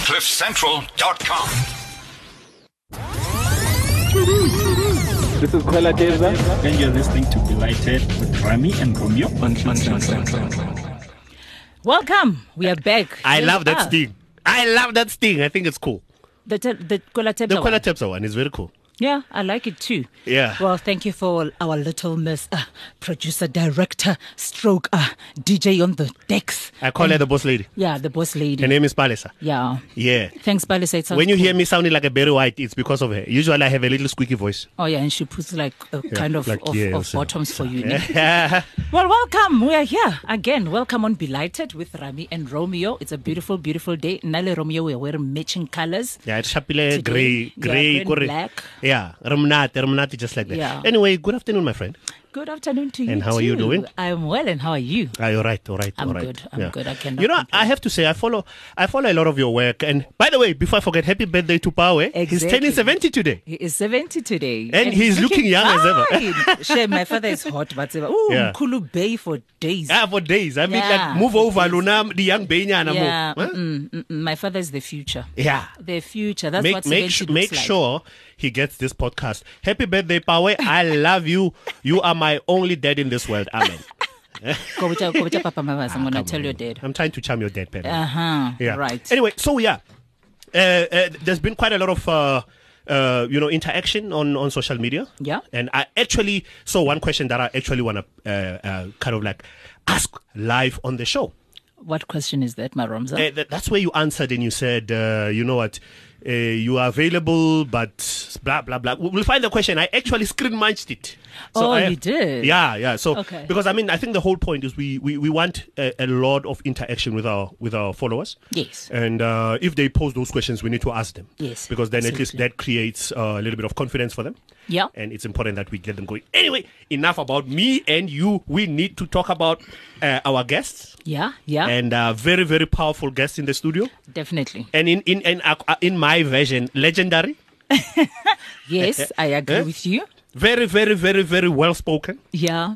CliffCentral.com. This is Kwela Teza. And you're listening to Delighted with Rami and Romeo on Cliff Central. Welcome. We are back. I love that sting. I think it's cool. The Kwela Teza The one. Kwela Teza one is very cool. Yeah, I like it too. Yeah. Well, thank you for our little miss producer, director, stroke, DJ on the decks. I call her the boss lady. Yeah, the boss lady. Her name is Palesa. Yeah. Yeah. Thanks, Palisa. When you hear me sounding like a Barry White, it's because of her. Usually I have a little squeaky voice. Oh, yeah, and she puts like a kind of bottoms for you. Yeah. Well, welcome. We are here again. Welcome on Delighted with Rami and Romeo. It's a beautiful, beautiful day. Nale Romeo, we are wearing matching colors. Yeah, it's chapile gray, green, black. Yeah, Ramnati, just like that. Yeah. Anyway, good afternoon, my friend. Good afternoon to you. And how are you doing? I'm well, and how are you? All right. I'm good. I'm good. I cannot You know, complain. I have to say, I follow a lot of your work. And by the way, before I forget, happy birthday to Pawe. He's Exactly. turning 70 today. He is 70 today. And he's looking young as ever. ever. Shame, my father is hot, but ooh, Yeah. Kulu Bay for days. Yeah, for days. I mean, Yeah, like, move for over, days. Luna, the young Benyana. Yeah, Huh? my father is the future. Yeah. The future. That's what 70 looks Make like. sure he gets this podcast. Happy birthday, Pawe. I love you. You are my only dad in this world. Amen. Go with your Papa Mavas. I'm going to tell your dad. I'm trying to charm your dad, Papa. Yeah. Right. Anyway, so yeah, there's been quite a lot of interaction on social media. Yeah. And I actually saw one question that I actually want to kind of like ask live on the show. What question is that, my Ramza? That's where you answered and you said, you know what, you are available, but blah, blah, blah. We'll find the question. I actually screen matched it. You did? Yeah. So, Okay. because I mean, I think the whole point is we want a lot of interaction with our followers. Yes. And if they pose those questions, we need to ask them. Yes, Because then at least absolutely. that creates a little bit of confidence for them. Yeah. And it's important that we get them going. Anyway, enough about me and you. We need to talk about our guests. Yeah. And very, very powerful guests in the studio. Definitely. And in my version, legendary. Yes, I agree with you. Very, very, very, very well spoken. Yeah.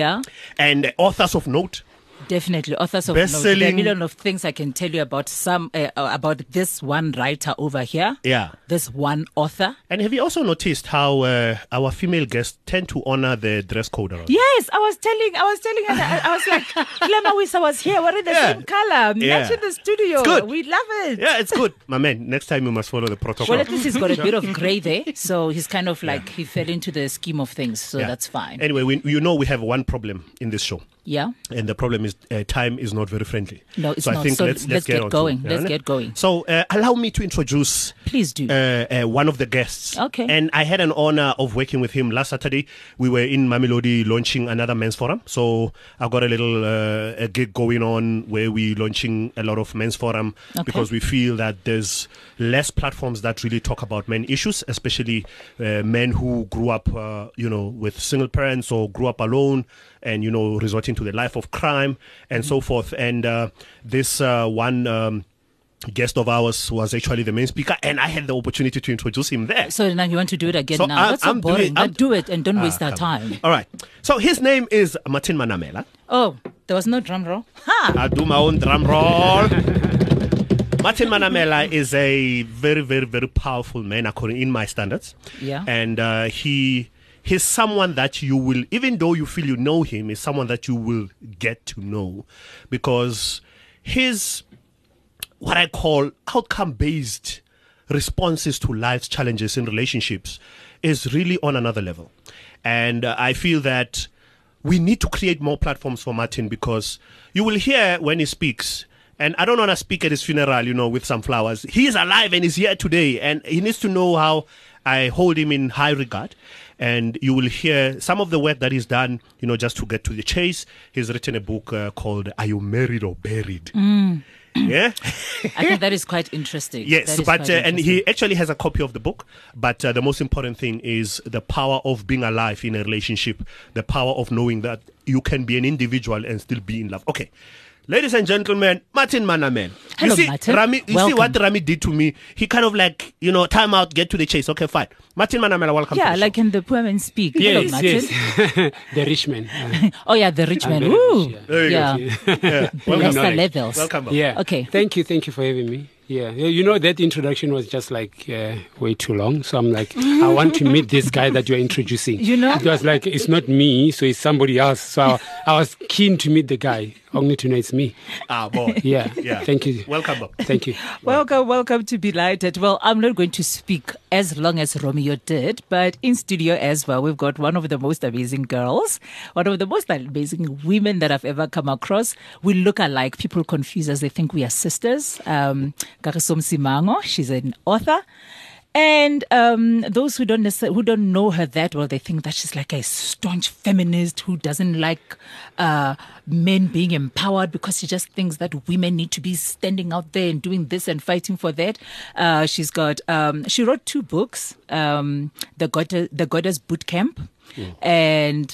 And authors of note. Definitely, authors of note. There are a Best-selling- million of things I can tell you about about this one writer over here. Yeah. This one author. And have you also noticed how our female guests tend to honor the dress code around? Yes, I was telling her. I was like, Clema Wisa was here. We're in the Yeah. same color. Yeah. Matching the studio. It's good. We love it. Yeah, it's good. My man, next time you must follow the protocol. Well, at least he's got a bit of grey there, so he's kind of like he fell into the scheme of things. So Yeah. that's fine. Anyway, we have one problem in this show. Yeah. And the problem is time is not very friendly. No, it's so not. I think So let's let's get on to going. it, Let's yeah? get going. So allow me to introduce Please do. one of the guests. Okay. And I had an honor of working with him last Saturday. We were in Mamelodi launching another men's forum. So I got a little a gig going on where we launching a lot of men's forum because we feel that there's less platforms that really talk about men issues, especially men who grew up, with single parents or grew up alone and, resorting to the life of crime and so forth. And this one guest of ours was actually the main speaker, and I had the opportunity to introduce him there. So now you want to do it again So now? That's so I'm doing- boring. I'm- But do it and don't waste our come on. time. All right. So his name is Martin Manamela. Oh, there was no drum roll. Ha! I do my own drum roll. Martin Manamela is a very, very, very powerful man according in my standards. Yeah. And he's someone that you will, even though you feel you know him, is someone that you will get to know because his what I call outcome-based responses to life's challenges in relationships is really on another level. And I feel that we need to create more platforms for Martin because you will hear when he speaks, and I don't want to speak at his funeral, with some flowers. He is alive and he's here today, and he needs to know how I hold him in high regard. And you will hear some of the work that he's done, just to get to the chase. He's written a book called Are You Married or Buried? Yeah. I think that is quite interesting. Yes, That is but quite and he interesting. actually has a copy of the book. But the most important thing is the power of being alive in a relationship, the power of knowing that you can be an individual and still be in love. Okay. Ladies and gentlemen, Martin Manamela. Hello, you see, Martin. Rami, you see Welcome. what Rami did to me? He kind of like, time out, get to the chase. Okay, fine. Martin Manamela, welcome to Yeah, the like show. in the poor man speak. Hello, Yes, Martin. yes. The rich man. Oh, yeah, the rich man. very Ooh. rich, There you Yeah. go. Yeah. Lesser knowledge. levels. Welcome. Yeah. Okay. Thank you for having me. Yeah, you know, that introduction was just like way too long. So I'm like, I want to meet this guy that you're introducing. You know? It was like, it's not me, so it's somebody else. So I was keen to meet the guy, only to know it's me. Ah, boy. Yeah, Yeah. Thank you. Welcome, Bob. Thank you. Welcome to Belighted. Well, I'm not going to speak as long as Romeo did, but in studio as well, we've got one of the most amazing girls, one of the most amazing women that I've ever come across. We look alike. People confuse us. They think we are sisters. Kagiso Msimango, she's an author. And those who don't know her that well, they think that she's like a staunch feminist who doesn't like men being empowered because she just thinks that women need to be standing out there and doing this and fighting for that. She wrote 2 books, The Goddess Boot Camp, and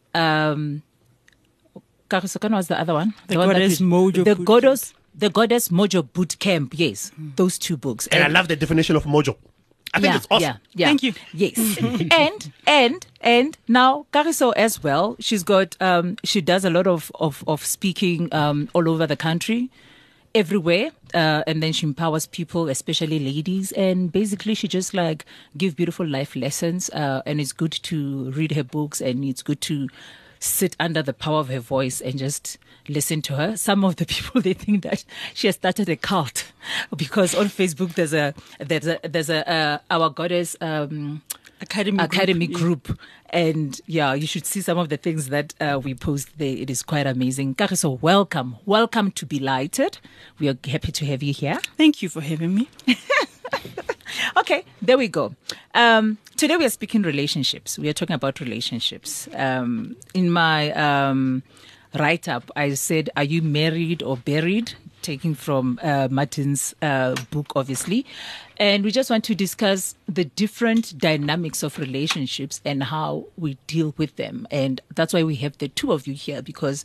Karisokano was the other one. The Goddess Mojo Boot Camp. The Goddess Mojo Boot Camp, yes, those 2 books. And I love the definition of mojo. I think it's awesome. Yeah. Thank you. Yes. and now Kagiso as well. She's got she does a lot of speaking all over the country, everywhere, and then she empowers people, especially ladies, and basically she just like give beautiful life lessons. And it's good to read her books, and it's good to sit under the power of her voice and just listen to her. Some of the people, they think that she has started a cult because on Facebook there's a Our Goddess Academy group. And yeah, you should see some of the things that we post there. It is quite amazing. Kagiso, welcome to Belighted. We are happy to have you here. Thank you for having me. Okay, there we go. Today we are speaking relationships. We are talking about relationships. In my write-up, I said, are you married or buried? Taking from Martin's book, obviously. And we just want to discuss the different dynamics of relationships and how we deal with them. And that's why we have the 2 of you here, because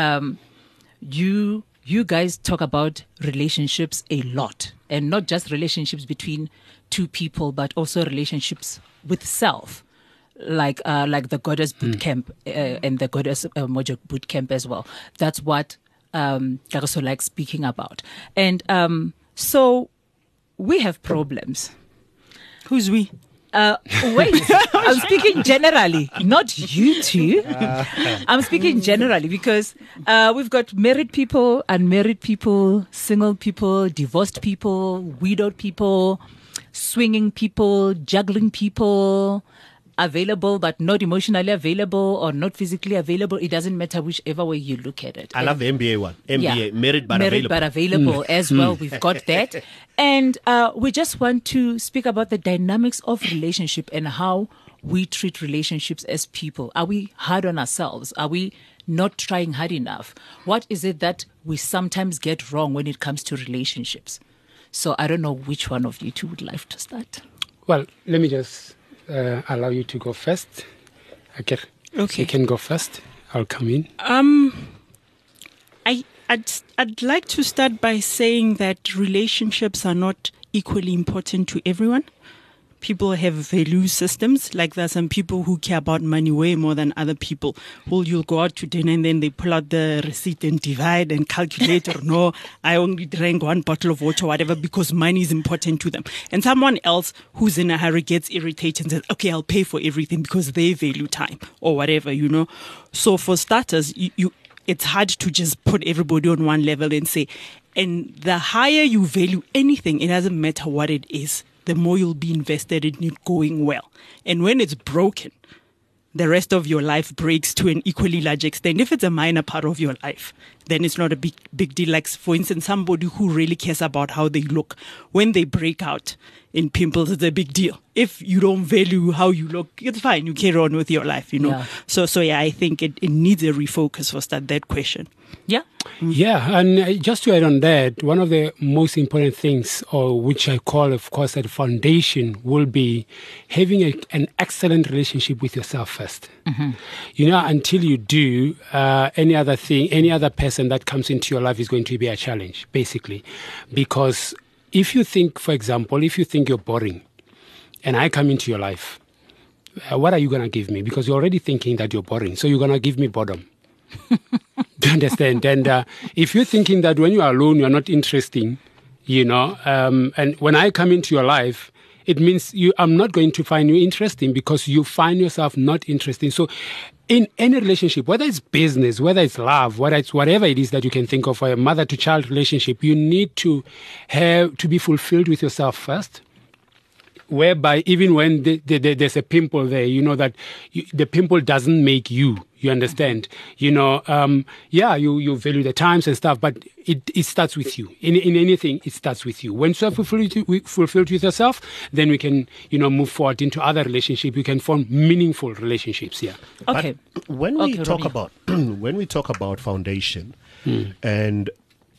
you guys talk about relationships a lot, and not just relationships between 2 people, but also relationships with self, like the Goddess Boot Camp and the Goddess Mojo Boot Camp as well. That's what Kagiso likes speaking about. And so we have problems. Who's we? Wait, I'm speaking generally, not you 2. I'm speaking generally because we've got married people, unmarried people, single people, divorced people, widowed people, swinging people, juggling people, available but not emotionally available or not physically available. It doesn't matter whichever way you look at it. I love the MBA one. MBA, married but available as well. We've got that. And we just want to speak about the dynamics of relationship and how we treat relationships as people. Are we hard on ourselves? Are we not trying hard enough? What is it that we sometimes get wrong when it comes to relationships? So I don't know which one of you 2 would like to start. Well, let me just allow you to go first. Okay. Okay. You can go first. I'll come in. I'd like to start by saying that relationships are not equally important to everyone. People have value systems. Like there are some people who care about money way more than other people. Well, you'll go out to dinner and then they pull out the receipt and divide and calculate, or no, I only drank 1 bottle of water or whatever because money is important to them. And someone else who's in a hurry gets irritated and says, okay, I'll pay for everything because they value time or whatever, you know. So for starters, it's hard to just put everybody on one level and say, and the higher you value anything, it doesn't matter what it is, the more you'll be invested in it going well. And when it's broken, the rest of your life breaks to an equally large extent. If it's a minor part of your life, then it's not a big deal. Like, for instance, somebody who really cares about how they look, when they break out in pimples, it's a big deal. If you don't value how you look, it's fine. You carry on with your life, you know. Yeah. So yeah, I think it needs a refocus for that question. Yeah. Yeah, and just to add on that, one of the most important things, or which I call, of course, a foundation, will be having an excellent relationship with yourself first. Mm-hmm. You know, until you do, any other person that comes into your life is going to be a challenge, basically. Because if you think, for example, you're boring, and I come into your life, what are you going to give me? Because you're already thinking that you're boring, so you're going to give me boredom. Do you understand? And if you're thinking that when you are alone, you're not interesting, you know. And when I come into your life, it means I'm not going to find you interesting because you find yourself not interesting. So in any relationship, whether it's business, whether it's love, whether it's whatever it is that you can think of for a mother-to-child relationship, you need to have to be fulfilled with yourself first. Whereby even when there's a pimple there, you know that the pimple doesn't make you. You understand? You know, you value the times and stuff, but it starts with you. In anything, it starts with you. Once you're fulfilled with yourself, then we can, move forward into other relationships. We can form meaningful relationships. Yeah. Okay. But when we talk about foundation, and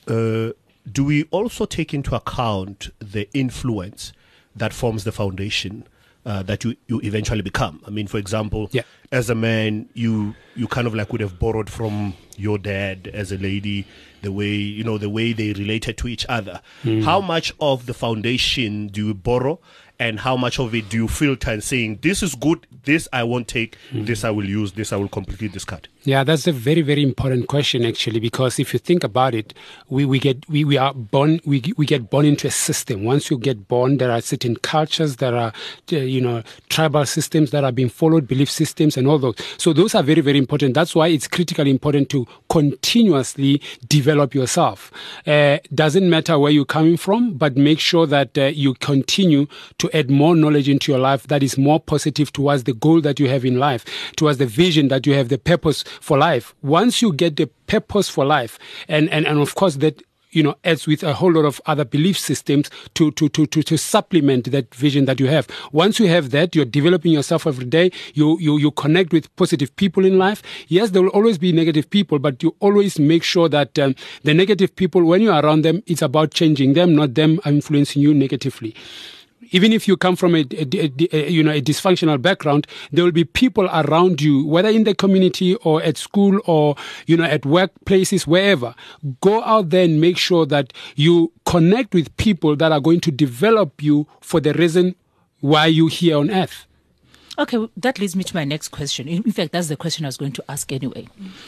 do we also take into account the influence that forms the foundation that you eventually become? I mean, for example, as a man, you kind of like would have borrowed from your dad. As a lady, the way they related to each other. How much of the foundation do you borrow, and how much of it do you filter and saying, this is good, this I won't take, this I will use, this I will completely discard? Yeah, that's a very, very important question, actually, because if you think about it, we get born into a system. Once you get born, there are certain cultures, there are tribal systems that are being followed, belief systems, and all those. So those are very, very important. That's why it's critically important to continuously develop yourself. Doesn't matter where you're coming from, but make sure that you continue to add more knowledge into your life that is more positive towards the goal that you have in life, towards the vision that you have, the purpose for life. Once you get the purpose for life, and of course that adds with a whole lot of other belief systems to supplement that vision that you have. Once you have that, you're developing yourself every day. You connect with positive people in life. Yes, there will always be negative people, but you always make sure that the negative people, when you're around them, it's about changing them, not them influencing you negatively. Even if you come from a dysfunctional background, there will be people around you, whether in the community or at school or, at workplaces, wherever. Go out there and make sure that you connect with people that are going to develop you for the reason why you're here on earth. Okay, well, that leads me to my next question. In fact, that's the question I was going to ask anyway.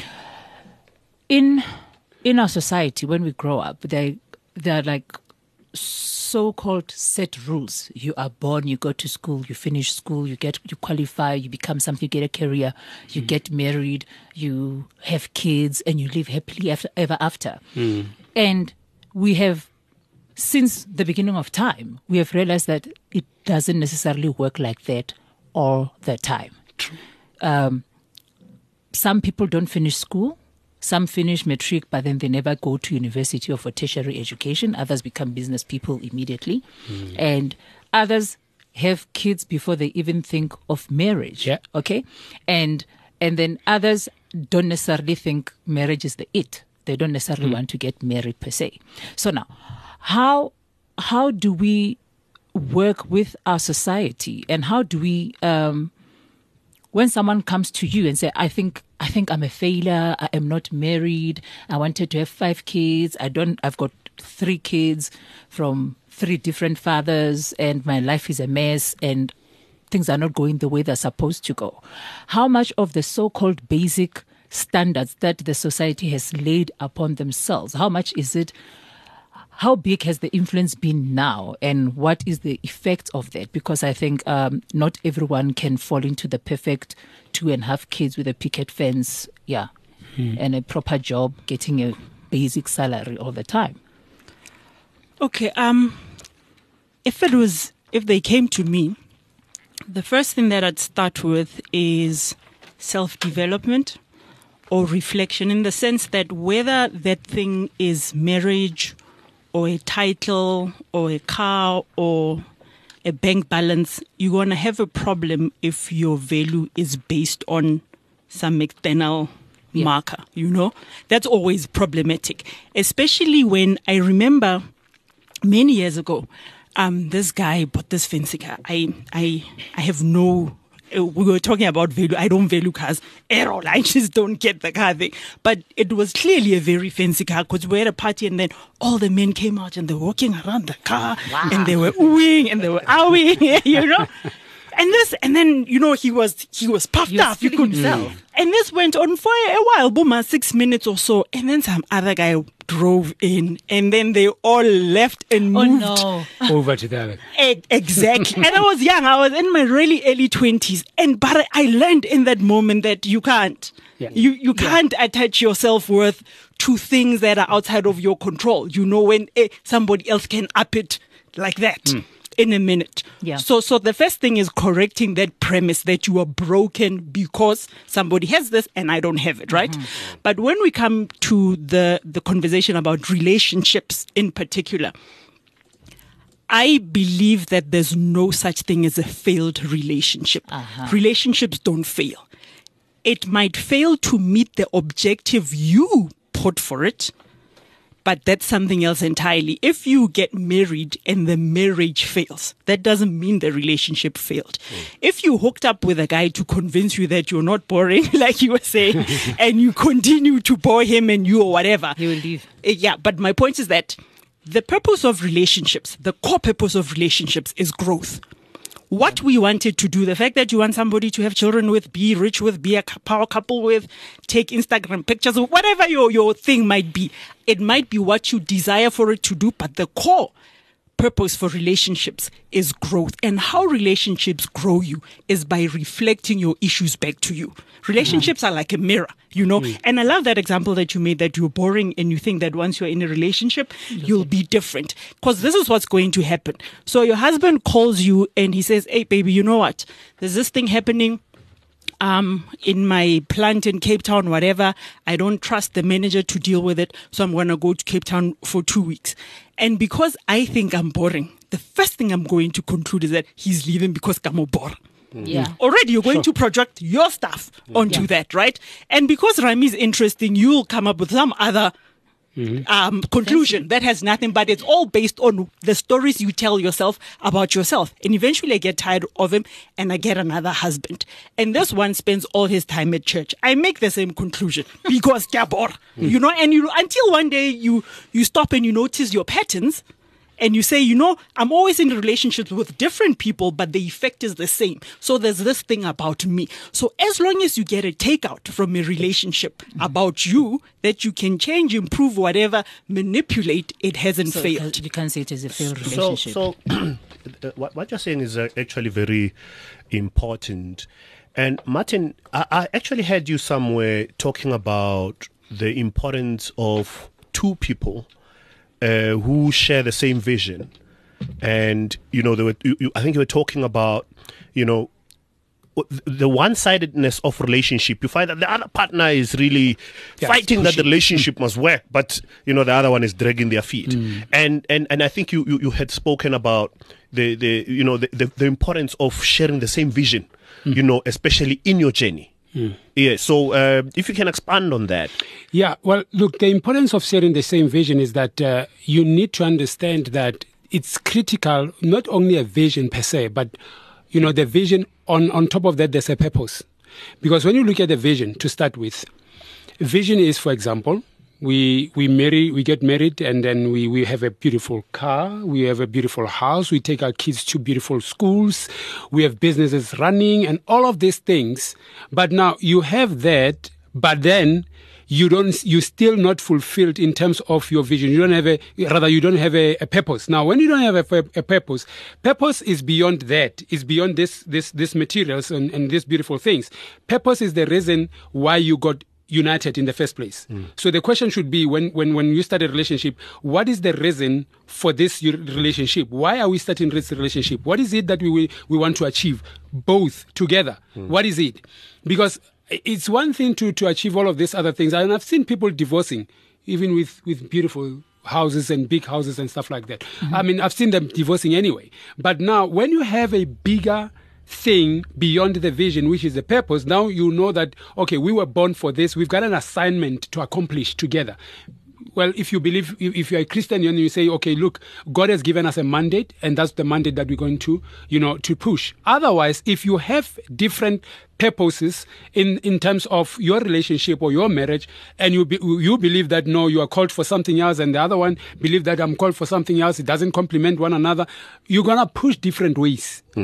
In our society, when we grow up, there are like so-called set rules. You are born, you go to school, you finish school, you qualify, you become something, you get a career, you get married, you have kids, and you live happily ever after. And we have, since the beginning of time, we have realized that it doesn't necessarily work like that all the time. Some people don't finish school. Some finish matric, but then they never go to university or for tertiary education. Others become business people immediately. And others have kids before they even think of marriage. Yeah. Okay? And then others don't necessarily think marriage is the it. They don't necessarily want to get married per se. So now, how do we work with our society, and how do we when someone comes to you and say, I think I'm a failure, I am not married, I wanted to have 5 kids, I've got 3 kids from 3 different fathers, and my life is a mess, and things are not going the way they're supposed to go. How much of the so-called basic standards that the society has laid upon themselves, how big has the influence been now, and what is the effect of that? Because I think not everyone can fall into the perfect 2.5 kids with a picket fence, and a proper job, getting a basic salary all the time. Okay, if they came to me, the first thing that I'd start with is self-development or reflection, in the sense that whether that thing is marriage or a title or a car or a bank balance, you're going to have a problem if your value is based on some external marker, That's always problematic, especially when I remember many years ago, this guy bought this fancy car. I have no... We were talking about value. I don't value cars at all. I just don't get the car thing. But it was clearly a very fancy car, because we were at a party and then all the men came out and they were walking around the car and they were oohing and they were ahhing, And then he was puffed He was up. You feeling could himself. And this went on for a while, boom, 6 minutes or so. And then some other guy drove in, and then they all left and Oh moved. no. Over to the other. Exactly. And I was young. I was in my really early 20s. But I learned in that moment that you can't. Yeah. You can't attach your self-worth to things that are outside of your control. When somebody else can up it like that in a minute. Yeah. So the first thing is correcting that premise that you are broken because somebody has this and I don't have it, right? But when we come to the conversation about relationships in particular, I believe that there's no such thing as a failed relationship. Relationships don't fail. It might fail to meet the objective you put for it, but that's something else entirely. If you get married and the marriage fails, that doesn't mean the relationship failed. If you hooked up with a guy to convince you that you're not boring, like you were saying, and you continue to bore him and you or whatever. He will leave. Yeah, but my point is that the purpose of relationships, the core purpose of relationships is growth. What we wanted to do, the fact that you want somebody to have children with, be rich with, be a power couple with, take Instagram pictures, whatever your thing might be, it might be what you desire for it to do, but the core purpose for relationships is growth. And how relationships grow you is by reflecting your issues back to you. Relationships are like a mirror, and I love that example that you made, that you're boring and you think that once you're in a relationship, you'll be different. Because this is what's going to happen. So your husband calls you and he says, hey, baby, you know what? There's this thing happening in my plant in Cape Town, whatever. I don't trust the manager to deal with it. So I'm going to go to Cape Town for 2 weeks. And because I think I'm boring, the first thing I'm going to conclude is that he's leaving because I'm bored. Yeah. Already you're going to project your stuff onto that, right? And because Rami is interesting, you'll come up with some other conclusion that has nothing, but it's all based on the stories you tell yourself about yourself. And eventually I get tired of him and I get another husband. And this one spends all his time at church. I make the same conclusion because and until one day you stop and you notice your patterns. And you say, I'm always in relationships with different people, but the effect is the same. So there's this thing about me. So as long as you get a takeout from a relationship about you, that you can change, improve, whatever, manipulate, it hasn't failed. You can't say it is a failed relationship. So what you're saying is actually very important. And Martin, I actually heard you somewhere talking about the importance of two people who share the same vision, and I think you were talking about the one-sidedness of relationship. You find that the other partner is really fighting that the relationship must work, but the other one is dragging their feet. And I think you had spoken about the importance of sharing the same vision, especially in your journey. Yeah, so if you can expand on that. Yeah, well, look, the importance of sharing the same vision is that you need to understand that it's critical, not only a vision per se, but, the vision, on top of that, there's a purpose. Because when you look at the vision, to start with, vision is, for example, we get married, and then we have a beautiful car, we have a beautiful house, we take our kids to beautiful schools, we have businesses running, and all of these things. But now you have that, but then you're still not fulfilled in terms of your vision. You don't have a purpose. Now, when you don't have a purpose is beyond that. It's beyond this materials and these beautiful things. Purpose is the reason why you got united in the first place. So the question should be, when you start a relationship, what is the reason for this relationship? Why are we starting this relationship? What is it that we want to achieve both together? What is it? Because it's one thing to achieve all of these other things. And I've seen people divorcing, even with beautiful houses and big houses and stuff like that. I mean, I've seen them divorcing anyway. But now, when you have a bigger thing beyond the vision, which is the purpose, now you know that, okay, we were born for this. We've got an assignment to accomplish together. Well, if you're a Christian and you say, okay, look, God has given us a mandate, and that's the mandate that we're going to, to push. Otherwise, if you have different purposes in terms of your relationship or your marriage, and you believe that, no, you are called for something else, and the other one believe that I'm called for something else, it doesn't complement one another, you're going to push different ways.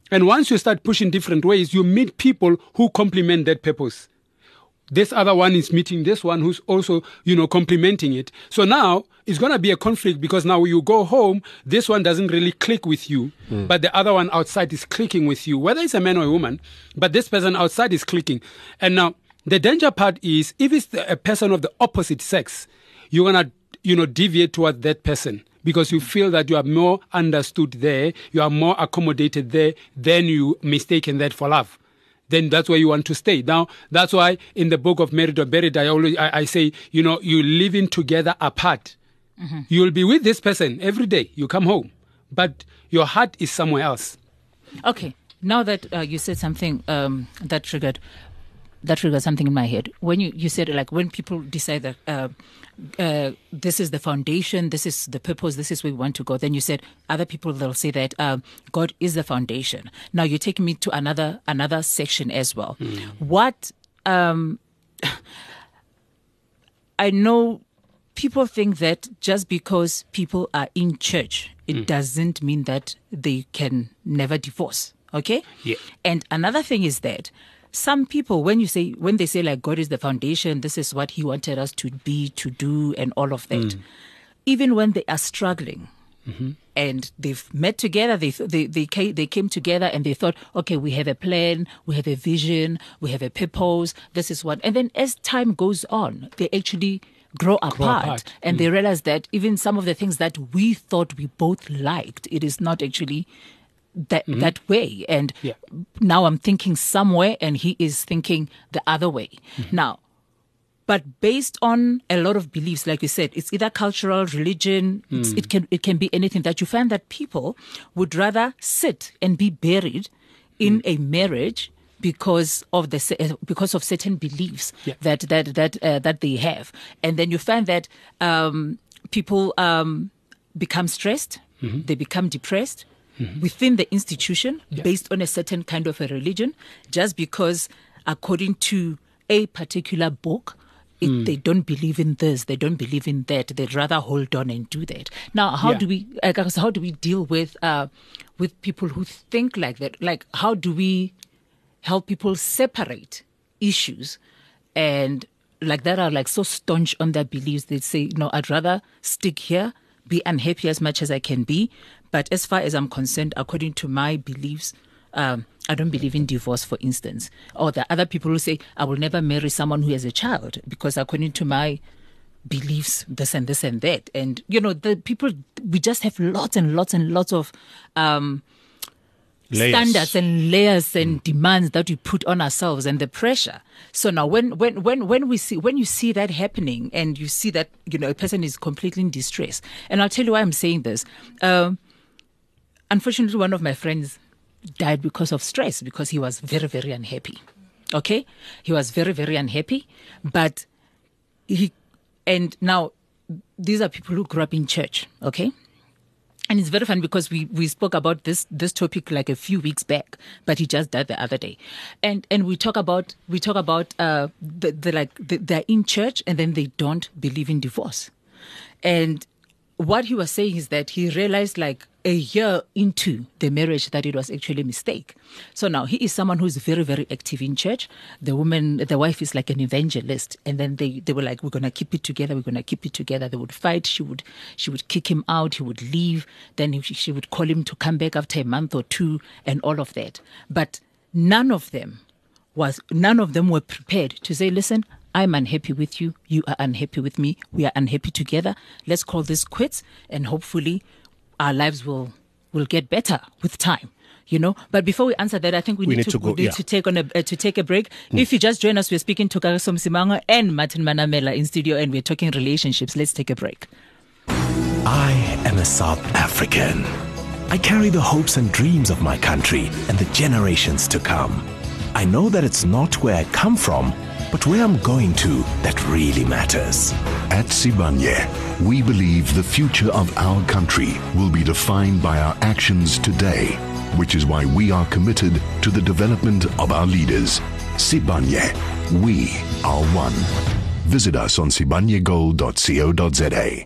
And once you start pushing different ways, you meet people who complement that purpose. This other one is meeting this one who's also, complementing it. So now it's going to be a conflict because now you go home, this one doesn't really click with you, but the other one outside is clicking with you, whether it's a man or a woman, but this person outside is clicking. And now the danger part is if it's a person of the opposite sex, you're going to, deviate towards that person because you feel that you are more understood there, you are more accommodated there, then you mistaken that for love. Then that's where you want to stay. Now, that's why in the book of Married or Buried, I say, you're living together apart. Mm-hmm. You'll be with this person every day. You come home, but your heart is somewhere else. Okay. Now that you said something that triggered something in my head. When you said, like, when people decide that this is the foundation, this is the purpose, this is where we want to go, then you said other people, they'll say that God is the foundation. Now you're taking me to another section as well. What I know people think that just because people are in church, it doesn't mean that they can never divorce. Okay? Yeah. And another thing is that some people, when they say like God is the foundation, this is what He wanted us to be, to do, and all of that, even when they are struggling, and they've met together, they came together and they thought, okay, we have a plan, we have a vision, we have a purpose. This is what, and then as time goes on, they actually grow apart. And they realize that even some of the things that we thought we both liked, it is not actually that way. And now I'm thinking somewhere and he is thinking the other way. Now, but based on a lot of beliefs, like you said, it's either cultural, religion, it can be anything, that you find that people would rather sit and be buried in a marriage because of certain beliefs that they have. And then you find that people become stressed, they become depressed, within the institution based on a certain kind of a religion, just because according to a particular book, they don't believe in this, they don't believe in that, they'd rather hold on and do that. Now, how do we deal with people who think like that? Like, how do we help people separate issues and like that are like so staunch on their beliefs? They say, no, I'd rather stick here, be unhappy as much as I can be. But as far as I'm concerned, according to my beliefs, I don't believe in divorce, for instance. Or there are other people who say, I will never marry someone who has a child because according to my beliefs, this and this and that. And, the people, we just have lots and lots and lots of standards and layers and demands that we put on ourselves and the pressure. So now when you see that happening and you see that, a person is completely in distress. And I'll tell you why I'm saying this. Unfortunately, one of my friends died because of stress, because he was very, very unhappy. Okay? He was very, very unhappy. But and now these are people who grew up in church. Okay? And it's very fun because we spoke about this topic like a few weeks back, but he just died the other day. And we talk about they're in church and then they don't believe in divorce. And what he was saying is that he realized like a year into the marriage that it was actually a mistake. So now he is someone who is very, very active in church. The wife is like an evangelist. And then they were like, we're going to keep it together. We're going to keep it together. They would fight. She would kick him out. He would leave. Then she would call him to come back after a month or two and all of that. But none of them were prepared to say, listen, I'm unhappy with you. You are unhappy with me. We are unhappy together. Let's call this quits, and hopefully our lives will get better with time. But before we answer that, I think we need to take a break. If you just join us, we're speaking to Kagiso Msimango and Martin Manamela in studio, and we're talking relationships. Let's take a break. I am a South African. I carry the hopes and dreams of my country and the generations to come. I know that it's not where I come from, but where I'm going to that really matters. At Sibanye, we believe the future of our country will be defined by our actions today, which is why we are committed to the development of our leaders. Sibanye, we are one. Visit us on sibanyegold.co.za.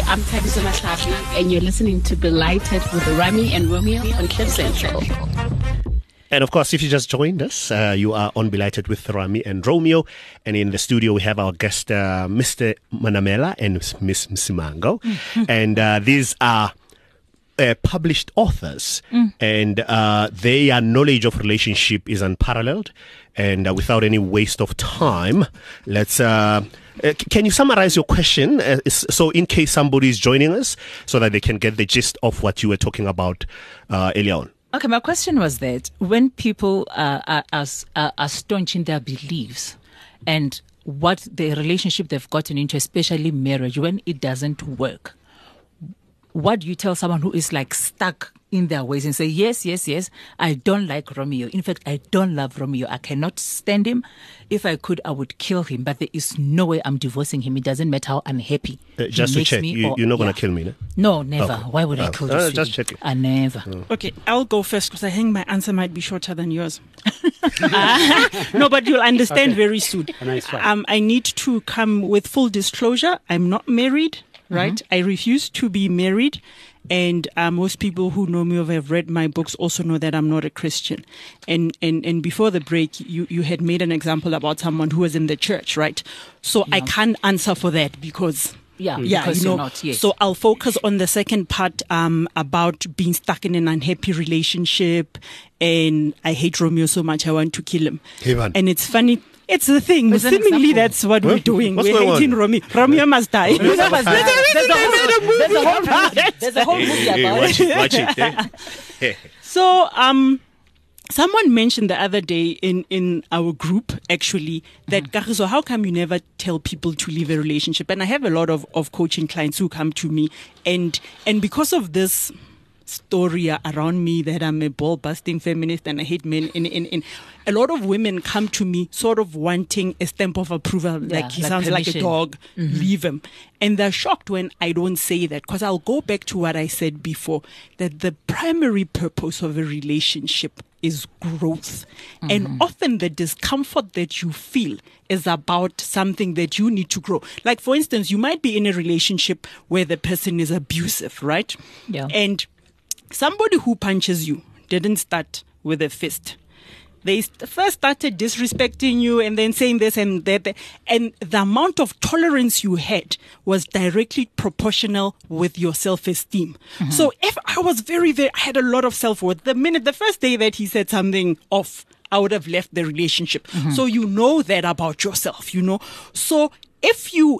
I'm Thabiso Mahlapi, and you're listening to Delighted with Rami and Romeo on Cliff Central. And of course, if you just joined us, you are on Belighted with Rami and Romeo. And in the studio, we have our guest, Mr. Manamela and Miss Msimango. And these are published authors. And their knowledge of relationship is unparalleled. And without any waste of time, let's... can you summarize your question? So in case somebody is joining us, so that they can get the gist of what you were talking about earlier on. Okay, my question was that when people are staunch in their beliefs and what the relationship they've gotten into, especially marriage, when it doesn't work, what do you tell someone who is like stuck in their ways and say, yes, I don't like Romeo. In fact, I don't love Romeo. I cannot stand him. If I could, I would kill him. But there is no way I'm divorcing him. It doesn't matter how unhappy just to check, you're not going to kill me, no? No, never. Okay. Why would I kill you? Just checking. I never. Okay, I'll go first because I think my answer might be shorter than yours. No, but you'll understand very soon. Nice I need to come with full disclosure. I'm not married, right? I refuse to be married. And most people who know me or have read my books also know that I'm not a Christian. And before the break, you had made an example about someone who was in the church, right? So I can't answer for that because... because you're not, yes. So I'll focus on the second part about being stuck in an unhappy relationship. And I hate Romeo so much, I want to kill him. And it's funny... It's the thing. Seemingly, that's what we're doing. We're hating Romeo. Romeo must die. There's a whole movie about it. Watch it. So, someone mentioned the other day in our group, actually, that, Kagiso, how come you never tell people to leave a relationship? And I have a lot of coaching clients who come to me. And because of this story around me that I'm a ball-busting feminist and I hate men, in a lot of women come to me sort of wanting a stamp of approval, like he sounds like a dog, leave him. And they're shocked when I don't say that, because I'll go back to what I said before, that the primary purpose of a relationship is growth. And often the discomfort that you feel is about something that you need to grow. Like, for instance, you might be in a relationship where the person is abusive, right? Yeah. And somebody who punches you didn't start with a fist. They first started disrespecting you and then saying this and that. And the amount of tolerance you had was directly proportional with your self-esteem. So if I was I had a lot of self-worth. The first day that he said something off, I would have left the relationship. So you know that about yourself, you know. So if you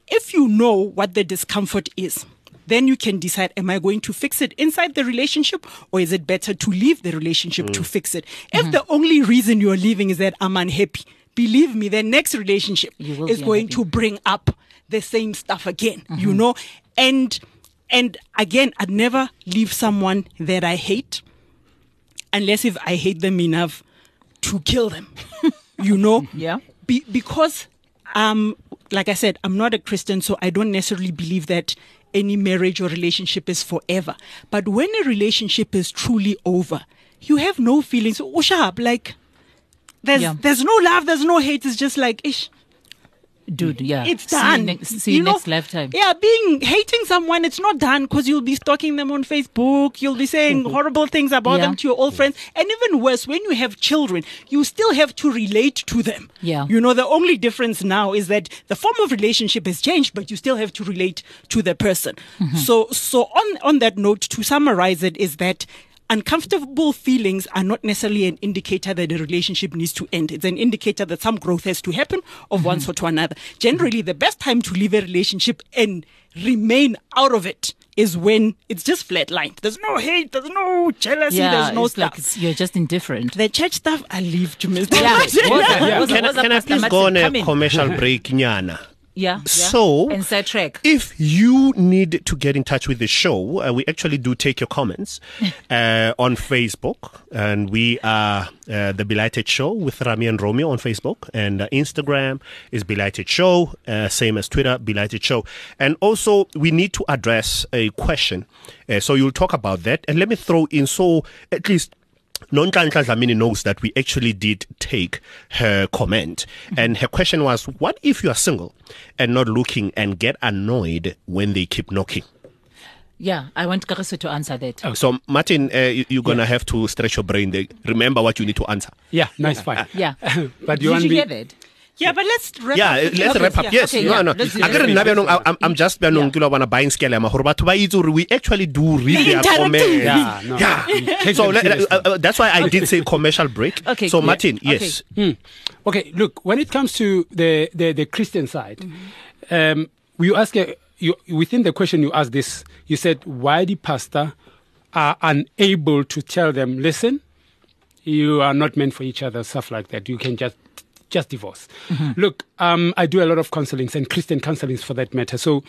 know what the discomfort is, then you can decide, am I going to fix it inside the relationship, or is it better to leave the relationship to fix it? If the only reason you're leaving is that I'm unhappy, believe me, the next relationship is going to bring up the same stuff again, you know? And again, I'd never leave someone that I hate unless if I hate them enough to kill them, you know? Yeah. Because, like I said, I'm not a Christian, so I don't necessarily believe that any marriage or relationship is forever. But when a relationship is truly over, you have no feelings. Oh, sharp, like there's no love, there's no hate. It's just like, ish. Dude, it's done. See you next lifetime. Yeah, hating someone, it's not done because you'll be stalking them on Facebook. You'll be saying horrible things about them to your old friends. And even worse, when you have children, you still have to relate to them. Yeah. You know, the only difference now is that the form of relationship has changed, but you still have to relate to the person. So on that note, to summarize it, is that uncomfortable feelings are not necessarily an indicator that a relationship needs to end. It's an indicator that some growth has to happen of one sort to another. Generally, the best time to leave a relationship and remain out of it is when it's just flatlined. There's no hate, there's no jealousy, there's no stuff. Like you're just indifferent. The church stuff, I leave to Mr. Can I please go on a commercial break, Nyana? Yeah. So, and sidetrack. If you need to get in touch with the show, we actually do take your comments on Facebook, and we are the Belighted Show with Rami and Romeo on Facebook, and Instagram is Belighted Show, same as Twitter, Belighted Show. And also, we need to address a question, so you'll talk about that. And let me throw in, so at least Nonhlanhla Dlamini knows that we actually did take her comment. And her question was, what if you are single and not looking and get annoyed when they keep knocking? Yeah, I want Kagiso to answer that. So, Martin, you're going to have to stretch your brain there. Remember what you need to answer. Yeah, nice, fine. Yeah. But Did you hear that? Yeah, but let's wrap up. Let's wrap up. Yeah, Yes, okay, no, yeah. no. Let's do that. I'm just buying scale. We actually do read their comments. Yeah, no. Yeah. So that's why I did say commercial break. Okay. So Martin, yes. Okay, look, when it comes to the Christian side, you ask within the question you asked this, you said, why the pastor are unable to tell them, listen, you are not meant for each other, stuff like that. You can just divorce. Look, I do a lot of counselings and Christian counselings for that matter. So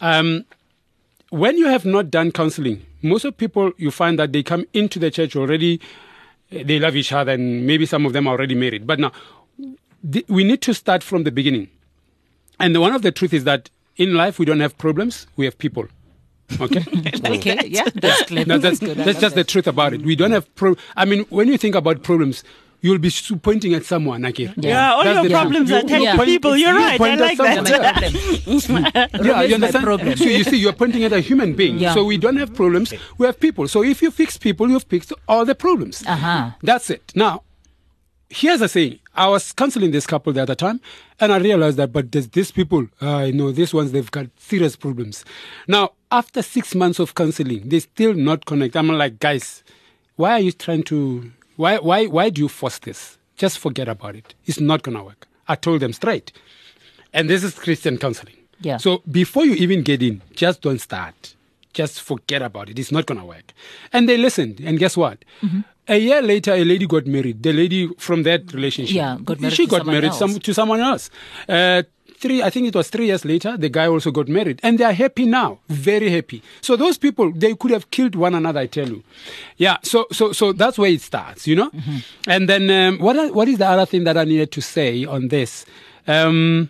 when you have not done counseling, most of people, you find that they come into the church already, they love each other, and maybe some of them are already married. But now, we need to start from the beginning. And one of the truth is that in life, we don't have problems, we have people. Okay? Okay, yeah, that's clear. No, that's just the truth about it. We don't have I mean, when you think about problems, you'll be pointing at someone, Nakir. Yeah, all That's your the problems are truth. 10 people. You're right. I point at like that. Yeah, you understand? problem. So you see, you're pointing at a human being. Yeah. So we don't have problems, we have people. So if you fix people, you've fixed all the problems. That's it. Now, here's the thing. I was counseling this couple the other time, and I realized that, but there's these people, I know these ones, they've got serious problems. Now, after 6 months of counseling, they still not connect. I'm like, guys, why are you trying to, why do you force this? Just forget about it. It's not going to work. I told them straight. And this is Christian counseling. Yeah. So before you even get in, just don't start. Just forget about it. It's not going to work. And they listened. And guess what? A year later, a lady got married. The lady from that relationship. Yeah, got married She to got someone married else. to someone else. I think it was 3 years later, the guy also got married. And they are happy now. Very happy. So those people, they could have killed one another, I tell you. Yeah, so that's where it starts, you know? And then what is the other thing that I needed to say on this? So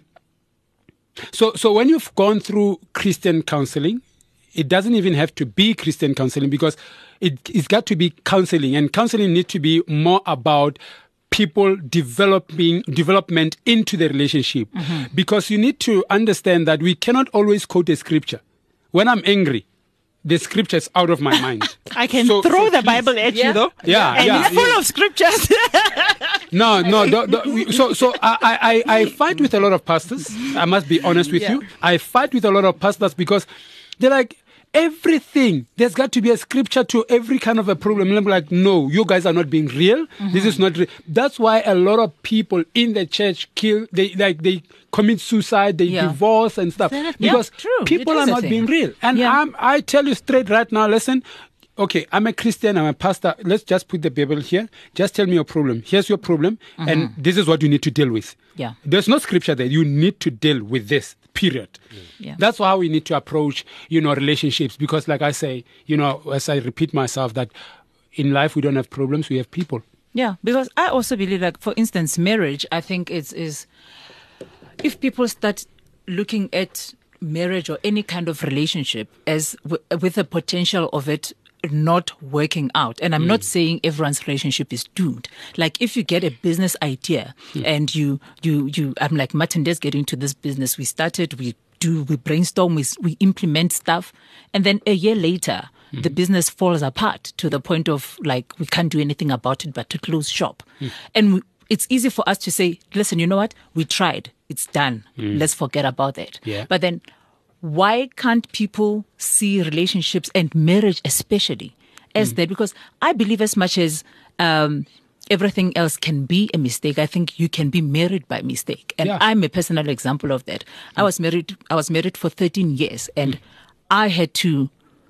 when you've gone through Christian counseling, it doesn't even have to be Christian counseling because it's got to be counseling, and counseling needs to be more about people development into the relationship. Because you need to understand that we cannot always quote a scripture. When I'm angry, the scripture is out of my mind. I can throw the please. Bible at you, though. Yeah, and yeah, it's full of scriptures. No. So I fight with a lot of pastors. I must be honest with you. I fight with a lot of pastors because they're like, everything, there's got to be a scripture to every kind of a problem. And I'm like, no, you guys are not being real. This is not real. That's why a lot of people in the church they commit suicide, they divorce and stuff. Because true. people It is are a not thing. being real. And I tell you straight right now, listen, okay, I'm a Christian, I'm a pastor. Let's just put the Bible here. Just tell me your problem. Here's your problem. And this is what you need to deal with. Yeah. There's no scripture there. You need to deal with this, period. Yeah. That's how we need to approach, relationships. Because like I say, as I repeat myself, that in life we don't have problems, we have people. Yeah, because I also believe, like, for instance, marriage, I think is if people start looking at marriage or any kind of relationship as with the potential of it not working out. And I'm not saying everyone's relationship is doomed. Like, if you get a business idea and you I'm like, Martin, let's get into this business. We started, we brainstorm, we implement stuff. And then a year later, the business falls apart to the point of, like, we can't do anything about it but to close shop. And it's easy for us to say, listen, you know what? We tried. It's done. Let's forget about that. Yeah. But then why can't people see relationships and marriage especially as that? Because I believe as much as everything else can be a mistake, I think you can be married by mistake. And I'm a personal example of that. I was married for 13 years and I had to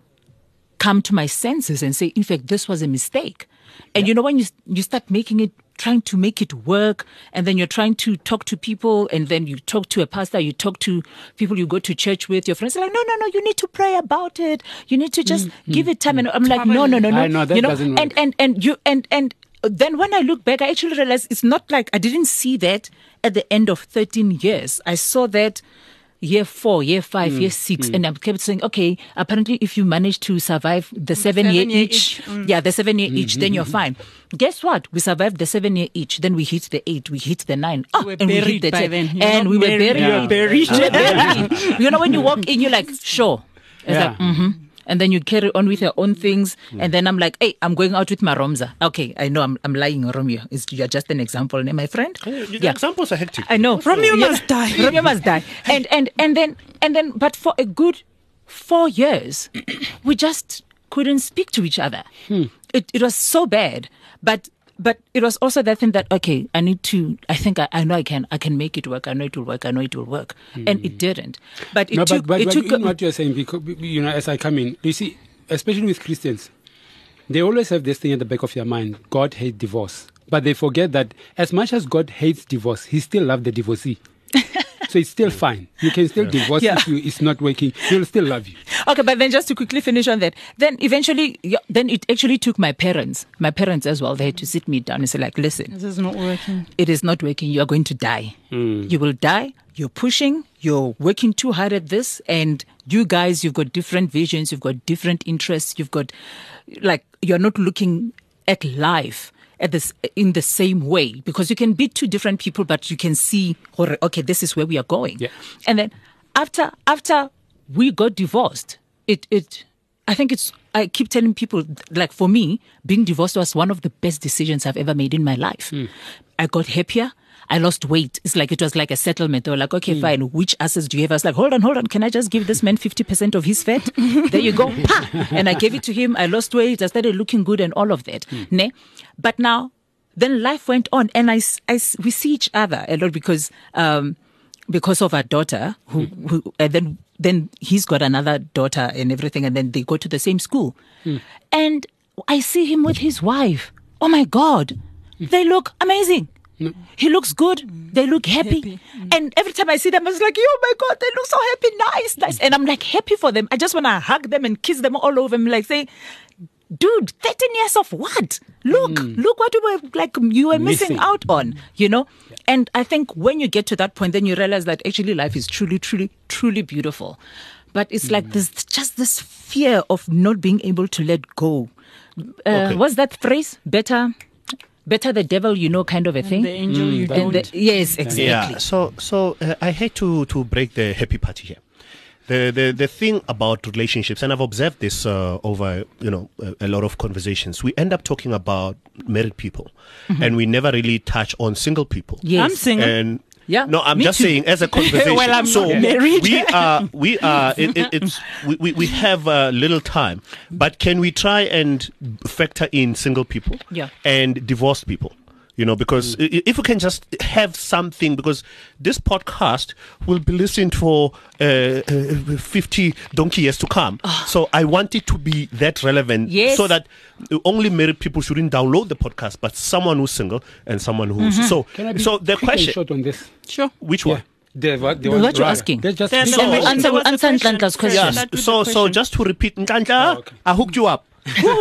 come to my senses and say, in fact, this was a mistake. And when you start trying to make it work, and then you're trying to talk to people, and then you talk to a pastor, you talk to people you go to church with, your friends are like, no, you need to pray about it. You need to just give it time. And I'm like, no. I know that doesn't work. And then when I look back, I actually realized it's not like I didn't see that at the end of 13 years. I saw that, year 4, year 5, year 6, and I kept saying, okay, apparently if you manage to survive the 7 year each, the 7 year each, then you're fine. Guess what? We survived the 7 year each, then we hit the 8, we hit the 9, were and we hit buried the by 10, then. You're and not we were married, buried. you're buried. You know, when you walk in, you're like, sure. It's Yeah. like, and then you carry on with your own things, and then I'm like, hey, I'm going out with my Romza. Okay, I know I'm lying, Romeo. You're just an example, my friend. The examples are hectic. I know. Romeo must die. Romeo must die. And then, but for a good 4 years, we just couldn't speak to each other. It was so bad. But it was also that thing that, okay, I know I can make it work. I know it will work. And it didn't. But it took what you're saying, because, as I come in, you see, especially with Christians, they always have this thing at the back of their mind: God hates divorce. But they forget that as much as God hates divorce, He still loves the divorcee. So it's still fine. You can still divorce if it's not working. He'll still love you. Okay, but then just to quickly finish on that, then eventually, then it actually took my parents as well. They had to sit me down and say, like, listen, This is not working. it is not working. You are going to die. You will die. You're pushing. You're working too hard at this. And you guys, you've got different visions. You've got different interests. You've got, like, you're not looking at life in the same way, because you can be two different people, but you can see, okay, this is where we are going. Yeah. And then after we got divorced, I keep telling people, like, for me, being divorced was one of the best decisions I've ever made in my life. I got happier. I lost weight. It was like a settlement. They were like, okay, fine. Which assets do you have? I was like, hold on. Can I just give this man 50% of his fat? There you go. Pa! And I gave it to him. I lost weight. I started looking good and all of that. Ne? But now, then life went on, and we see each other a lot because of our daughter, who and then he's got another daughter and everything, and then they go to the same school. And I see him with his wife. Oh my God, they look amazing. He looks good. They look happy. And every time I see them, I was like, oh my God, they look so happy. Nice. And I'm like happy for them. I just want to hug them and kiss them all over. I'm like saying, dude, 13 years of what? Look what you were missing out on, And I think when you get to that point, then you realize that actually life is truly, truly, truly beautiful. But it's like there's just this fear of not being able to let go. What's that phrase? Better the devil, kind of a thing. The angel you don't. Yes, exactly. Yeah. So I hate to break the happy party here. The thing about relationships, and I've observed this over a lot of conversations, we end up talking about married people, and we never really touch on single people. Yes. I'm single. And Yeah, no, I'm me just too. saying as a conversation. Well, I'm so not married. we have little time, but can we try and factor in single people and divorced people? Because if we can just have something, because this podcast will be listened for 50 donkey years to come. So I want it to be that relevant, so that only married people shouldn't download the podcast, but someone who's single and someone who's so. Can I be So the quick and question, short on this? Sure. which one? What you're asking? Let's just Then Then we'll answer What's the Nhlanhla's question. Yes. That was the So question. just to repeat, Nhlanhla, okay. I hooked you up.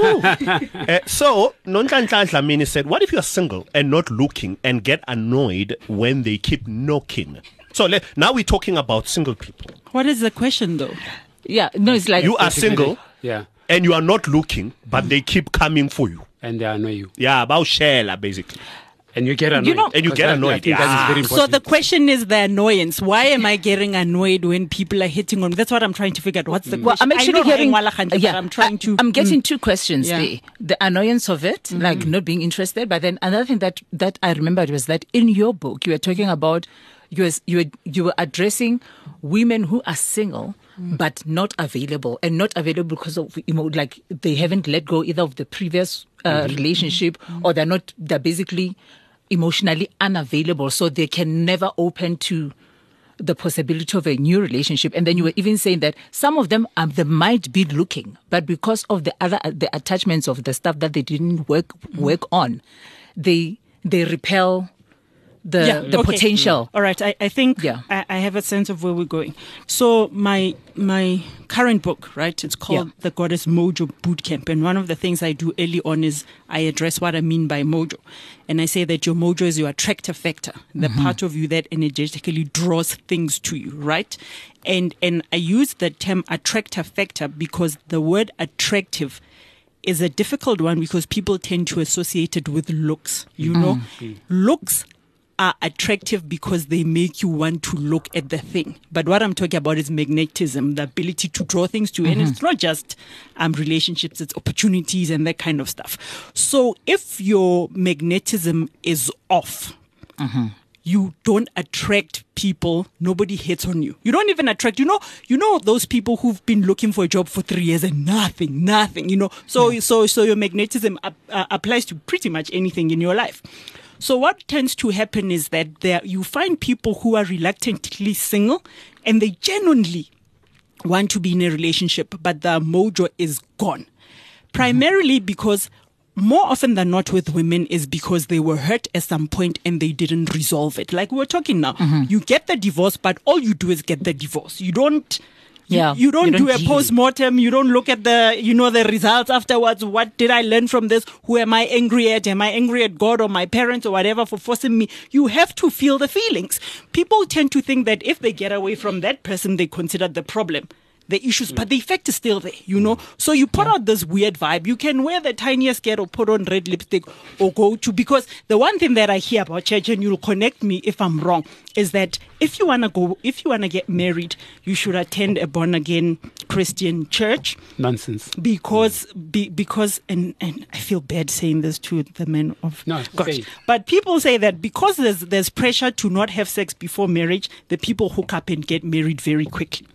So Nhlanhla Dlamini said, what if you're single and not looking and get annoyed when they keep knocking? So now we're talking about single people. What is the question, though? Yeah, no, it's like You are single Yeah, and you are not looking, but they keep coming for you. and they annoy you. Yeah, about Shela, basically. And you get annoyed. know- And you get I annoyed, think that yeah. is very So important. the question is the annoyance. Why am I getting annoyed when people are hitting on me? That's what I'm trying to figure out. What's the Well, question? I'm actually I know hearing. Raing Walaghandle, but I'm trying to. I'm getting two questions Yeah. there: the annoyance of it, like not being interested. But then another thing that I remembered was that in your book you were talking about you were addressing women who are single but not available, and not available because of like they haven't let go either of the previous relationship, or they're basically emotionally unavailable, so they can never open to the possibility of a new relationship. And then you were even saying that some of them they might be looking, but because of the attachments of the stuff that they didn't work on, they repel the okay. potential. All right, I think Yeah. I have a sense of where we're going. So my current book, right, it's called Yeah. The Goddess Mojo Bootcamp. And one of the things I do early on is I address what I mean by mojo. And I say that your mojo is your attractor factor, the part of you that energetically draws things to you, right? And I use the term attractor factor because the word attractive is a difficult one because people tend to associate it with looks. You know, looks are attractive because they make you want to look at the thing. But what I'm talking about is magnetism, the ability to draw things to you. And it's not just relationships, it's opportunities and that kind of stuff. So if your magnetism is off, you don't attract people. Nobody hits on you. You don't even attract, you know those people who've been looking for a job for 3 years and nothing, So your magnetism applies to pretty much anything in your life. So what tends to happen is that you find people who are reluctantly single and they genuinely want to be in a relationship, but the mojo is gone. Primarily because more often than not with women is because they were hurt at some point and they didn't resolve it. Like we were talking now, you get the divorce, but all you do is get the divorce. You don't You don't do a post-mortem. You don't look at the results afterwards. What did I learn from this? Who am I angry at? Am I angry at God or my parents or whatever for forcing me? You have to feel the feelings. People tend to think that if they get away from that person, they consider the problem, the issues, but the effect is still there, So you put out this weird vibe. You can wear the tiniest skirt or put on red lipstick or go to, because the one thing that I hear about church, and you'll connect me if I'm wrong, is that if you want to get married, you should attend a born again Christian church. Nonsense. Because and I feel bad saying this to the men of God. Say. But people say that because there's pressure to not have sex before marriage, the people hook up and get married very quickly.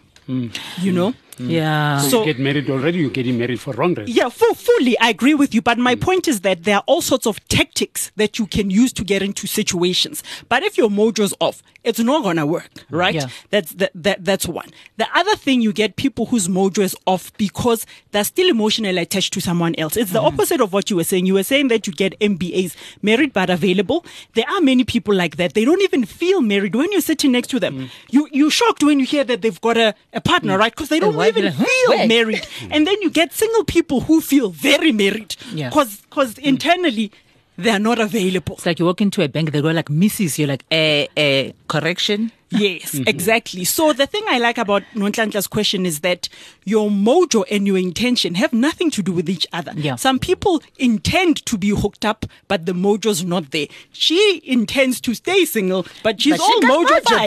Yeah. So you get married already, you're getting married for wrong reasons. Yeah, fully, I agree with you. But my point is that there are all sorts of tactics that you can use to get into situations. But if your mojo's off, it's not going to work, right? Yeah. That's one. The other thing, you get people whose mojo is off because they're still emotionally attached to someone else. It's the opposite of what you were saying. You were saying that you get MBAs, married but available. There are many people like that. They don't even feel married. When you're sitting next to them, you're shocked when you hear that they've got a partner, right? Because they don't even feel married. And then you get single people who feel very married because internally they're not available. It's like you walk into a bank, they go like, Mrs. You're like, correction? Yes, exactly. So the thing I like about Nonhlanhla's question is that your mojo and your intention have nothing to do with each other. Yeah. Some people intend to be hooked up, but the mojo's not there. She intends to stay single, but she's all mojo-fied.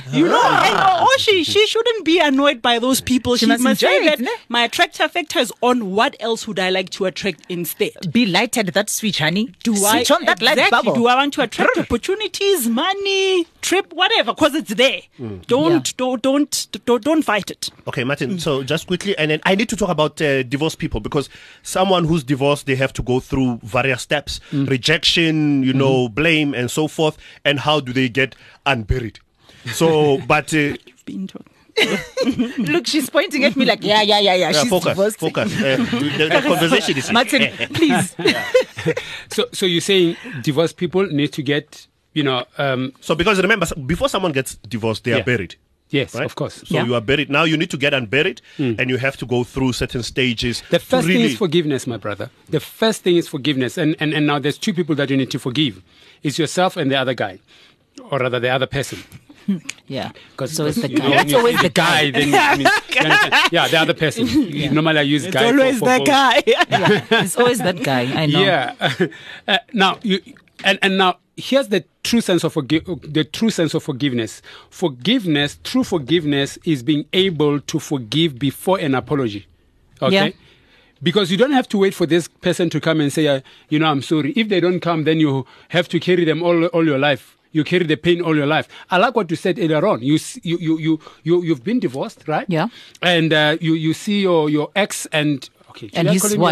Or she shouldn't be annoyed by those people. She must say that my attractor factor is on. What else would I like to attract instead? Be lighted, that switch, honey. Switch on that light bubble. Do I want to attract opportunities, money, trip, whatever? Because it's there. Don't fight it. Okay, Martin. So just quickly, and then I need to talk about divorced people, because someone who's divorced, they have to go through various steps: rejection, blame, and so forth. And how do they get unburied? So, but You've been told. Look, she's pointing at me like, yeah. She's focus. The conversation is Martin, please. So you're saying divorced people need to get, So because remember, before someone gets divorced, they are buried. Yes, right? of course. So you are buried. Now you need to get unburied, and you have to go through certain stages. The first thing is forgiveness, my brother. The first thing is forgiveness. And now there's two people that you need to forgive. It's yourself and the other guy, or rather the other person. Yeah. Because so it's the guy. That's always the guy. Then the other person. Normally I use guy. It's always for the both. guy. It's always that guy. I know. Yeah. Now now here's the true sense of forgiveness. True forgiveness is being able to forgive before an apology. Okay. Yeah. Because you don't have to wait for this person to come and say, I'm sorry. If they don't come, then you have to carry them all your life. You carry the pain all your life. I like what you said earlier on. You've been divorced, right? Yeah. And you see your ex and and his wife.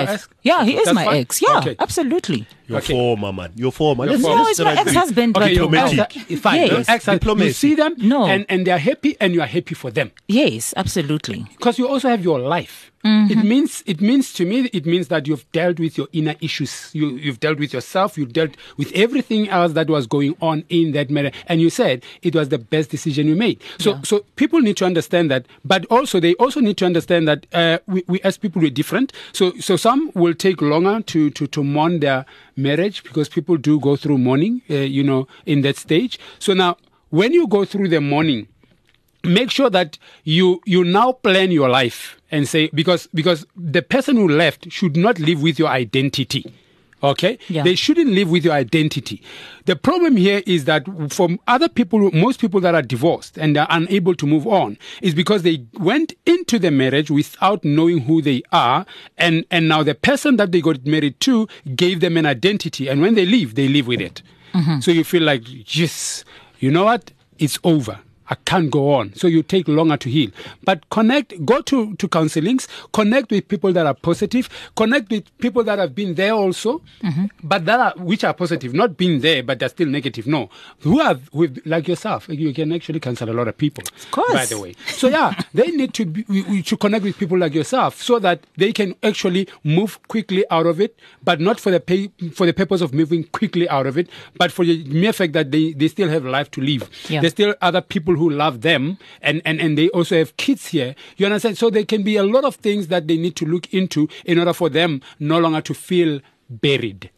Yeah, he is That's my fine? ex. Yeah, Okay. absolutely. You're former, man. You're former. Let's No, let's it's my try to be ex-husband. but- diplomatic. Fine. Yes. Excellent. You see them, No. and they are happy, and you are happy for them. Yes, absolutely. Because you also have your life. Mm-hmm. It means to me, it means that you've dealt with your inner issues. You've dealt with yourself. You've dealt with everything else that was going on in that matter. And you said it was the best decision you made. So people need to understand that. But also, they also need to understand that we as people, we're different. So some will take longer to mourn their marriage, because people do go through mourning, in that stage. So now, when you go through the mourning, make sure that you now plan your life and say, because the person who left should not live with your identity. Okay? Yeah. They shouldn't live with your identity. The problem here is that for other people, most people that are divorced and are unable to move on, is because they went into the marriage without knowing who they are, and now the person that they got married to gave them an identity, and when they leave with it. So you feel like, yes, you know what? It's over. I can't go on. So you take longer to heal. But go to counselings, connect with people that are positive, connect with people that have been there also, but which are positive, not been there, but they're still negative. No. Like yourself, you can actually counsel a lot of people. Of course. By the way. So yeah, they need to connect with people like yourself so that they can actually move quickly out of it, but not for the purpose of moving quickly out of it, but for the mere fact that they still have life to live. Yeah. There's still other people who love them, and they also have kids here. You understand? So there can be a lot of things that they need to look into in order for them no longer to feel buried.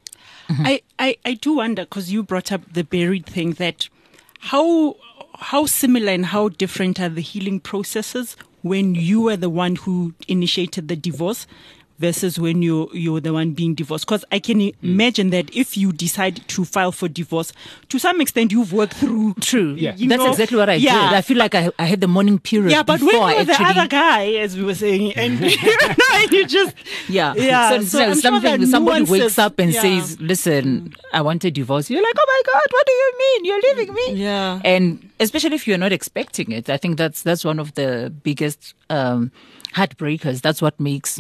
I do wonder, because you brought up the buried thing, that how similar and how different are the healing processes when you are the one who initiated the divorce versus when you're the one being divorced? Because I can imagine that if you decide to file for divorce, to some extent you've worked through. True. Yeah. That's exactly what I did. I feel like I had the mourning period. Yeah, but when before you're the actually... other guy, as we were saying, and you just So somebody wakes up and says, "Listen, I want a divorce." You're like, "Oh my God, what do you mean? You're leaving me?" Yeah. And especially if you're not expecting it, I think that's one of the biggest heartbreakers. That's what makes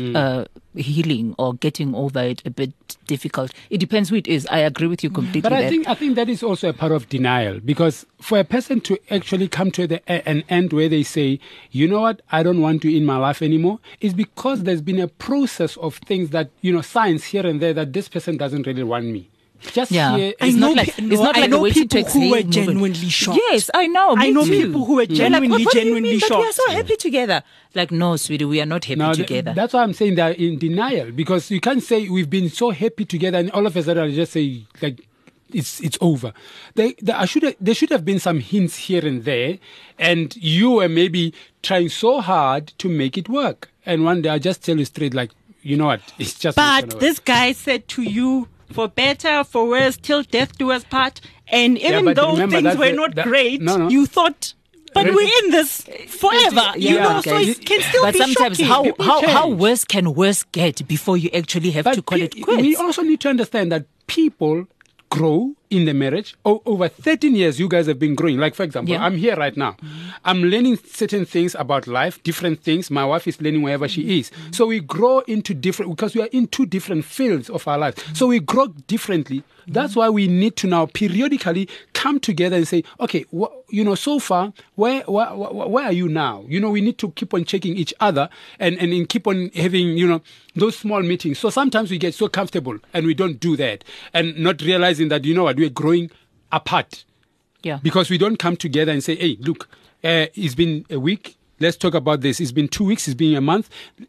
healing or getting over it a bit difficult. It depends who it is. I agree with you completely. But I think that is also a part of denial, because for a person to actually come to an end where they say, you know what, I don't want you in my life anymore, is because there's been a process of things that, signs here and there that this person doesn't really want me. Just here. It's not like waiting to people who were exhale, genuinely shocked. Yes, I know. I know too. people who were They're like, genuinely, what do you genuinely mean? But shocked. we are so happy together. Like, no, sweetie, we are not happy together. That's why I'm saying they're in denial, because you can't say we've been so happy together and all of a sudden I just say, like, it's over. There should have been some hints here and there, and you were maybe trying so hard to make it work. And one day I just tell you straight, like, you know what, it's just not But gonna this guy said to you, for better, for worse, till death do us part. And even but though remember, things that's were not great, no. you thought, but we're in this forever. Yeah, so it can still but be sometimes shocking. how worse can worse get before you actually have to call it quits? We also need to understand that people grow in the marriage. Over 13 years, you guys have been growing. Like, for example, I'm here right now. I'm learning certain things about life, different things. My wife is learning wherever she is. So we grow into different, because we are in two different fields of our lives. So we grow differently. That's why we need to now periodically come together and say, okay, so far, where are you now? We need to keep on checking each other and keep on having, those small meetings. So sometimes we get so comfortable and we don't do that, and not realizing that, we're growing apart. Yeah. Because we don't come together and say, hey, look, it's been a week. Let's talk about this. It's been 2 weeks. It's been a month.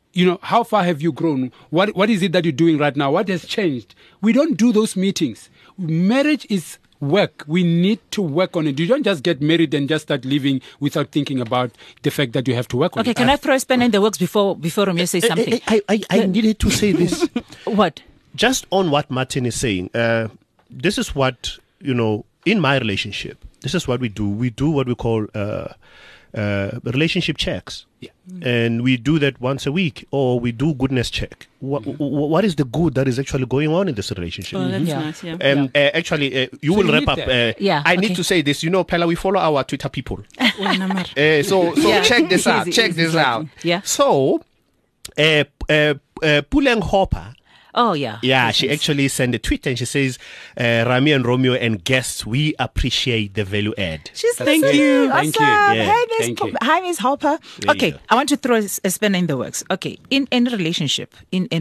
How far have you grown? What is it that you're doing right now? What has changed? We don't do those meetings. Marriage is work. We need to work on it. You don't just get married and just start living without thinking about the fact that you have to work on it. Okay, can I throw a spanner in the works before Romeo says something? I needed to say this. What? Just on what Martin is saying. This is what, in my relationship, this is what we do. We do what we call relationship checks. Yeah. And we do that once a week, or we do goodness check. What is the good that is actually going on in this relationship? Oh, that's nice, yeah. Actually, you will wrap up. I need to say this. Pella, we follow our Twitter people. So check this out. Check this out. Yeah. So, Puleng Hopper Oh, yeah. Yeah, she actually sent a tweet and she says, Rami and Romeo and guests, we appreciate the value add. She's Thank you. Thank you. Hi, Miss Thank you. Hi, Miss Hopper. Okay, you go. I want to throw a spin in the works. Okay, in any relationship,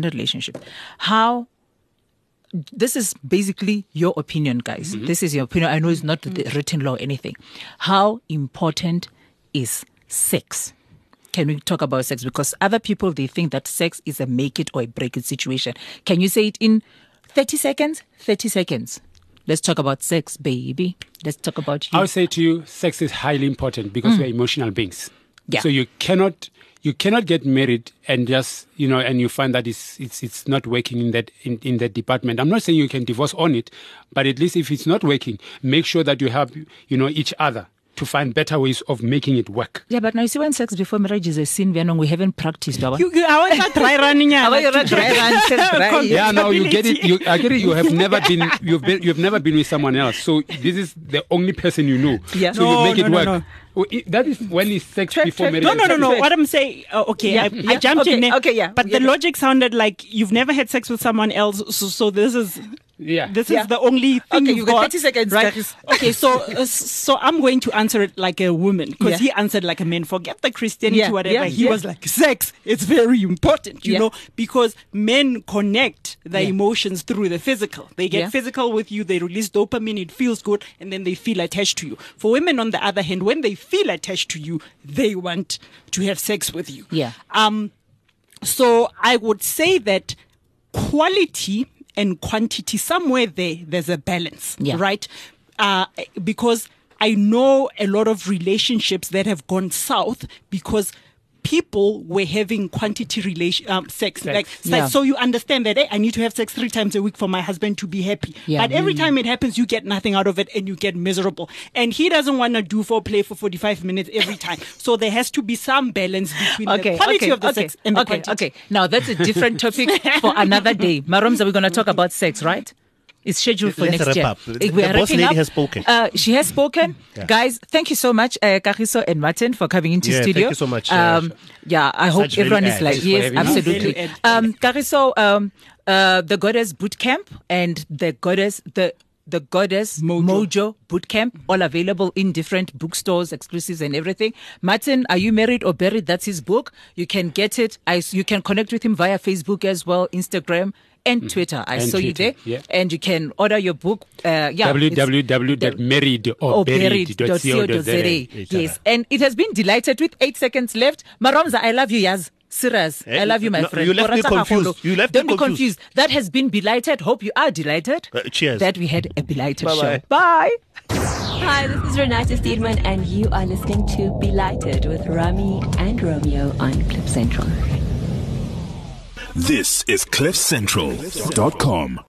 how... This is basically your opinion, guys. This is your opinion. I know it's not the written law or anything. How important is sex? Can we talk about sex? Because other people, they think that sex is a make it or a break it situation. Can you say it in 30 seconds? 30 seconds. Let's talk about sex, baby. Let's talk about you. I would say to you, sex is highly important because we're emotional beings. Yeah. So you cannot get married and just, and you find that it's not working in that department. I'm not saying you can divorce on it, but at least if it's not working, make sure that you help, each other to find better ways of making it work. Yeah, but now you see, when sex before marriage is a sin, we haven't practiced. I want to try running. Yeah, now you get it. I get it. You have never been. You've never been with someone else. So this is the only person you know. Yeah. So you make it work. No. That is when it's sex before marriage. No. What I'm saying, okay, Yeah, I jumped in there. okay, yeah. But the logic sounded like you've never had sex with someone else, so this is the only thing Okay, you've got. 30 seconds, right? Karis. Okay, so I'm going to answer it like a woman because Yeah. he answered like a man. Forget the Christianity, Yeah, whatever. yeah, He yeah. was like, sex, it's very important, you Yeah. know, because men connect their Yeah. emotions through the physical. They get Yeah. physical with you, they release dopamine, it feels good, and then they feel attached to you. For women, on the other hand, when they feel attached to you, they want to have sex with you. Yeah. So I would say that quality and quantity, somewhere there's a balance, Yeah. right? Because I know a lot of relationships that have gone south because people were having quantity sex. Like, Yeah. so you understand that, I need to have sex 3 times a week for my husband to be happy. Yeah. But every time it happens, you get nothing out of it and you get miserable. And he doesn't want to do foreplay for 45 minutes every time. So there has to be some balance between the quality of the sex and the quantity. Okay. Now that's a different topic for another day. Maromza, we're going to talk about sex, right? It's scheduled for Let's next wrap year. up. We The are boss wrapping lady up. has spoken. She has spoken. Guys, thank you so much, Kagiso and Martin, for coming into Yeah, studio. thank you so much, Yeah, I hope such value everyone is add. like, Thanks for yes, having us. absolutely. Value add. Kagiso, the Goddess Bootcamp and the Goddess Mojo Bootcamp, all available in different bookstores, exclusives and everything. Martin, Are You Married or Buried? That's his book. You can get it. You can connect with him via Facebook as well, Instagram and Twitter. I saw you there. Yeah. And you can order your book. www.married.co.za. Yes. And it has been delighted with 8 seconds left. Maromza, I love you, Yaz. Serious. I love you, my No, friend. you left me confused. You left me Don't be confused. confused. That has been Belighted. Hope you are delighted. Cheers. That we had a Belighted Bye-bye. show. Bye. Hi, this is Renata Steedman, and you are listening to Belighted with Rami and Romeo on Clip Central. This is CliffCentral.com.